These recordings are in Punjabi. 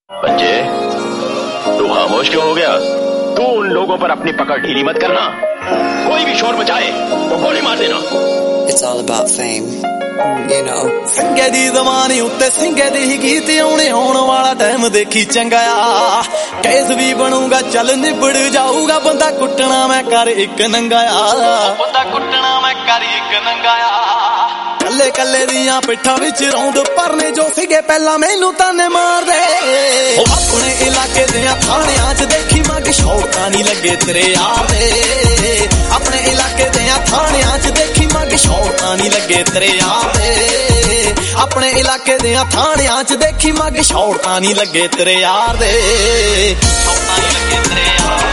बच्चे, तू खामोश क्यों हो गया? तू उन लोगों पर अपनी पकड़ ढीली मत करना। कोई भी शोर मचाए तो गोली मार देना। It's all about fame, you know. ਸਿੰਘੇ ਦੀ ਜ਼ਮਾਨੇ ਉੱਤੇ ਸਿੰਘੇ ਦੇ ਹੀ ਗੀਤ ਆਉਣੇ, ਆਉਣ ਵਾਲਾ ਟਾਈਮ ਦੇਖੀ ਚੰਗਾ ਆ। ਕੇਸ ਵੀ ਬਣੂਗਾ ਚੱਲ ਨਿਬੜ ਜਾਊਗਾ, ਬੰਦਾ ਕੁੱਟਣਾ ਮੈਂ ਕਰ ਇੱਕ ਨੰਗਾ ਆ, ਬੰਦਾ ਕੁੱਟਣਾ ਮੈਂ ਕਰ ਇੱਕ ਨੰਗਾ ਆ। ਕੱਲੇ ਕੱਲੇ ਦੀਆਂ ਪਿੱਠਾਂ ਵਿੱਚ ਰੌਂਦ ਪਰਨੇ ਜੋ ਸੀਗੇ ਪਹਿਲਾਂ ਮੈਨੂੰ ਤਾਨੇ ਮਾਰਦੇ। ਉਹ ਆਪਣੇ ਇਲਾਕੇ ਦੇ ਥਾਣਿਆਂ 'ਚ ਦੇਖੀ ਮੱਗ ਸ਼ੌਕਾਂ ਨਹੀਂ ਲੱਗੇ ਤੇਰੇ ਯਾਰ ਦੇ। ਆਪਣੇ ਇਲਾਕੇ ਦੇ ਥਾਣਿਆਂ 'ਚ ਦੇਖੀ ਮੱਗ ਸ਼ੌਕਾਂ ਨਹੀਂ ਲੱਗੇ ਤੇਰੇ ਯਾਰ ਦੇ। ਆਪਣੇ ਇਲਾਕੇ ਦੇ ਥਾਣਿਆਂ 'ਚ ਦੇਖੀ ਮੱਗ ਸ਼ੌਕਾਂ ਨਹੀਂ ਲੱਗੇ ਤੇਰੇ ਯਾਰ ਦੇ। ਸ਼ੌਕਾਂ ਨਹੀਂ ਲੱਗੇ ਤੇਰੇ ਯਾਰ ਦੇ।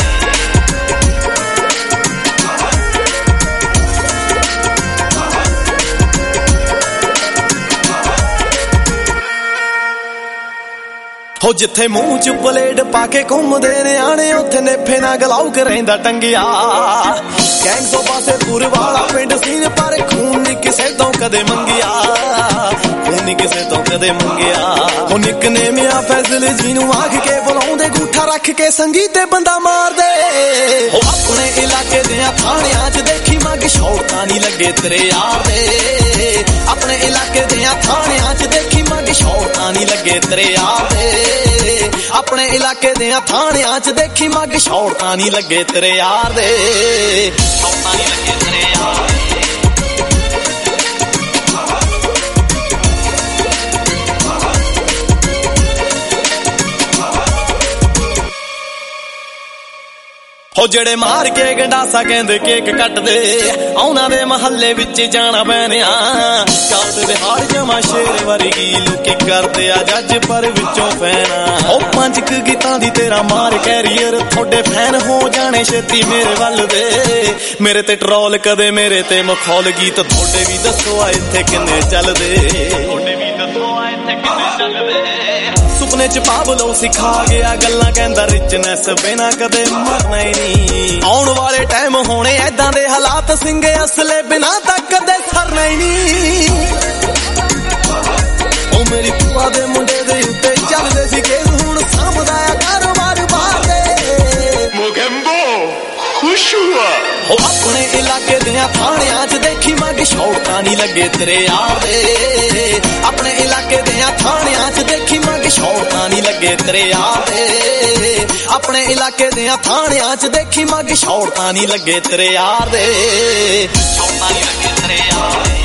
ਹੋ ਜਿੱਥੇ ਮੂੰਹ 'ਚ ਬਲੇਡ ਪਾ ਕੇ ਘੁੰਮਦੇ ਨਿਆਣੇ, ਉੱਥੇ ਨੇਫੇ ਨਾਲ ਗਲਾਉਕ ਰਹਿੰਦਾ ਟੰਗਿਆ। ਗੈਂਗਸੋ ਪਾਸੇ ਪੂਰ ਵਾਲਾ ਪਿੰਡ ਸੀਨ, ਪਰ ਖੂਨ ਨੀ ਕਿਸੇ ਤੋਂ ਕਦੇ ਮੰਗਿਆ, ਖੂਨ ਨੀ ਕਿਸੇ ਤੋਂ ਕਦੇ ਮੰਗਿਆ। ਉਹ ਨਿਕਨੇਮ ਆ ਫੈਜ਼ਲ ਜੀ ਨੂੰ ਆਖ ਕੇ ਬੁਲਾਉਂਦੇ, ਗੂਠਾ ਰੱਖ ਕੇ ਸੰਗੀ ਤੇ ਬੰਦਾ ਮਾਰਦੇ। ਉਹ ਆਪਣੇ ਇਲਾਕੇ ਦੇ ਥਾਣਿਆਂ 'ਚ ਦੇਖੀ ਮੱਗ ਸ਼ੌਕਾਂ ਨਹੀਂ ਲੱਗੇ ਤੇਰੇ ਯਾਰ ਦੇ। ਆਪਣੇ ਇਲਾਕੇ ਦੇ ਥਾਣਿਆਂ 'ਚ ਦੇਖੀ ਮੱਗ ਸ਼ੌਕਾਂ ਨਹੀਂ ਲੱਗੇ ਤੇਰੇ ਯਾਰ ਦੇ। ਆਪਣੇ ਇਲਾਕੇ ਦੇ ਥਾਣਿਆਂ 'ਚ ਦੇਖੀ ਮੱਗ ਸ਼ੌਕਾਂ ਨਹੀਂ ਲੱਗੇ ਤੇਰੇ ਯਾਰ ਦੇ। ਸ਼ੌਕਾਂ ਨਹੀਂ ਲੱਗੇ ਤੇਰੇ ਯਾਰ ਦੇ। ਹੋ ਜਿਹੜੇ ਮਾਰ ਕੇ ਗੰਡਾਸਾ ਕਹਿੰਦੇ ਕੇਕ ਕੱਟਦੇ, ਉਹਨਾਂ ਦੇ ਮਹੱਲੇ ਵਿੱਚ ਜਾਣਾ ਪੈਣਿਆ। ਕਾਉਦ ਦੇ ਹਾਰ ਜਮਾ ਸ਼ੇਰ ਵਰਗੀ ਲੋਕੀ ਕਰਦੇ ਆ ਜੱਜ ਪਰ ਵਿੱਚੋਂ ਫੈਨਾ। ਉਹ 5 ਗੀਤਾਂ ਦੀ ਤੇਰਾ ਮਾਰ ਕੈਰੀਅਰ, ਤੁਹਾਡੇ ਫੈਨ ਹੋ ਜਾਣੇ ਛੇਤੀ ਮੇਰੇ ਵੱਲ ਦੇ। ਮੇਰੇ ਤੇ ਟਰੋਲ ਕਦੇ ਮੇਰੇ ਤੇ ਮਖੌਲ ਗੀਤ, ਤੁਹਾਡੇ ਵੀ ਦੱਸੋ ਆ ਇੱਥੇ ਕਿੰਨੇ ਚੱਲਦੇ। ਤੁਹਾਡੇ ਵੀ ਦੱਸੋ ਆ ਇੱਥੇ ਕਿੰਨੇ ਚੱਲਦੇ। ਸੁਪਨੇ 'ਚ ਪਾਬਲੋ ਸਿਖਾ ਗਿਆ ਗੱਲਾਂ, ਕਹਿੰਦਾ ਰਿਚਨੈਸ ਬਿਨਾ ਕਦੇ ਮਰਨਾ ਹੀ ਨਹੀਂ। ਆਉਣ ਵਾਲੇ ਟਾਈਮ ਹੋਣੇ ਏਦਾਂ ਦੇ ਹਾਲਾਤ, ਸਿੰਘੇ ਅਸਲੇ ਬਿਨਾ ਤਾਂ ਕਦੇ ਸਰਨਾ ਹੀ ਨਹੀਂ। ਉਹ ਮੇਰੀ ਭੂਆ ਦੇ ਮੁੰਡੇ ਦੇ ਉੱਤੇ ਚੱਲਦੇ ਸੀ ਕੇਸ, ਹੁਣ ਸਾਂਭਦਾ ਆ ਕਾਰੋਬਾਰ ਬਾਹਰ ਦੇ। ਮੋਗੰਬੋ ਖੁਸ਼ ਹੁਆ। ਉਹ ਆਪਣੇ ਇਲਾਕੇ ਦੇ ਥਾਣਿਆਂ 'ਚ ਦੇਖੀ ਮੱਗ ਸ਼ੌਕਾਂ ਨਹੀਂ ਲੱਗੇ ਤੇਰੇ ਯਾਰ ਦੇ। ਆਪਣੇ ਇਲਾਕੇ ਦੇ ਥਾਣਿਆਂ 'ਚ ਦੇਖੀ ਮੱਗ ਸ਼ੌਕਾਂ ਨਹੀਂ ਲੱਗੇ ਤੇਰੇ ਯਾਰ ਦੇ। ਆਪਣੇ ਇਲਾਕੇ ਦੇ ਥਾਣਿਆਂ 'ਚ ਦੇਖੀ ਮੱਗ ਸ਼ੌਕਾਂ ਨਹੀਂ ਲੱਗੇ ਤੇਰੇ ਯਾਰ ਦੇ। ਸ਼ੌਕਾਂ ਨਹੀਂ ਲੱਗੇ ਤੇਰੇ ਯਾਰ ਦੇ।